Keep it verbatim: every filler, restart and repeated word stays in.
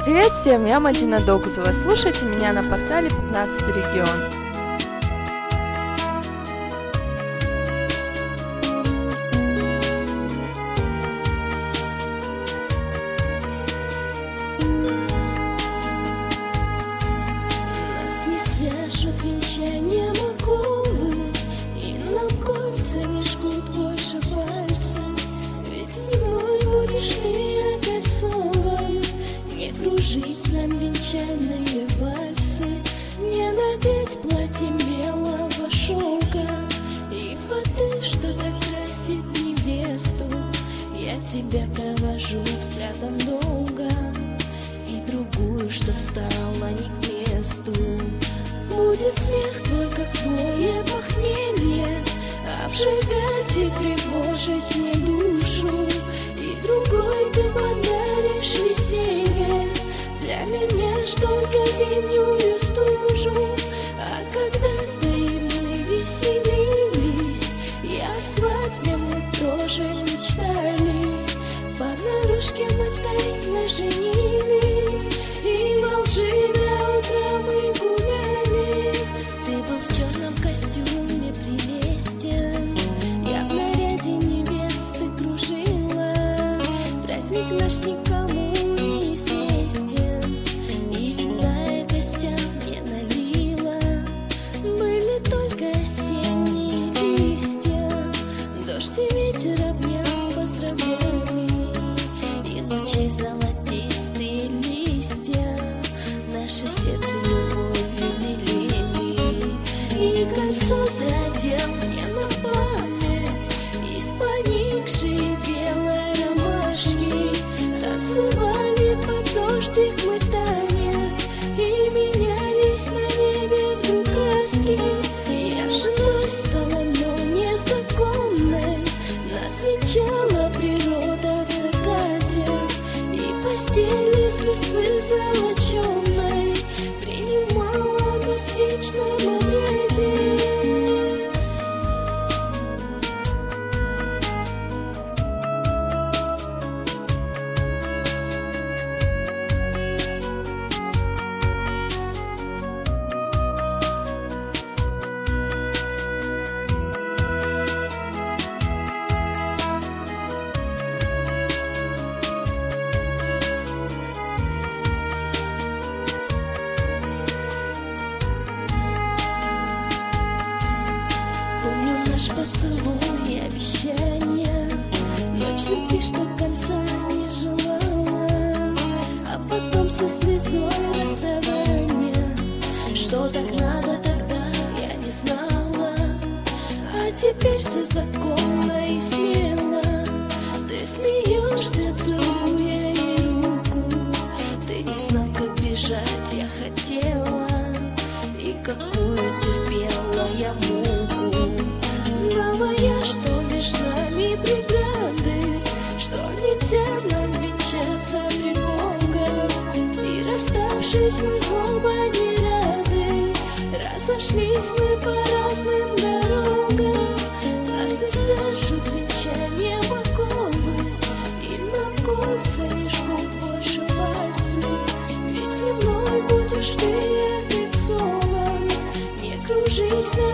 Привет всем, я Мадина Догузова. Слушайте меня на портале пятнадцатый регион. Нас не свяжут венчанием оковы, и нам кольца не жгут больше пальцы. Ведь не мной будешь ты окольцован. Не кружить нам венчальные вальсы, не надеть платье белого шелка и фаты, что так красит невесту. Я тебя провожу взглядом долго, и другую, что встала не к месту. Будет смех твой, как злое похмелье, обжигать и тревожить мне душу. И другой ты подаришь веселье, для меня ж только зимнюю стужу. А когда-то и мы веселились, и о свадьбе мы тоже мечтали. Понарошке мы тайно женились, и во лжи до утра мы гуляли. Ты был в черном костюме прелестен, я в наряде невесты кружила. Праздник наш никому не известен, и вина я гостям не налила. Были только осенние листья, дождь и ветер обняв поздравляли, и лучи золотистые листья наше сердце любовью лелеяли. И кольцо ты одел мне на память из поникшей белой ромашки. Танцевали под дождик мы танец, и менялись на небе вдруг краски. Я женой стала, но незаконной, нас венчала природа в закате, и постель из листвы золоченой принимала нас в вечном обряде. Помню наш поцелуй и обещание, ночь любви, что конца не желала, а потом со слезой расставания. Что так надо тогда, я не знала, а теперь все законно и смело. Ты смеешься, целуя ей руку, ты не знал, как бежать я хотела, и какую терпела я муку. Знала я, что между нами преграды, что нельзя нам венчаться при Богом. И расставшись мы оба не рады, разошлись мы по разным дорогам. Нас не свяжут венчанием оковы, и нам кольца не жгут больше пальцы. Ведь дневной будешь ты окольцован, не кружись на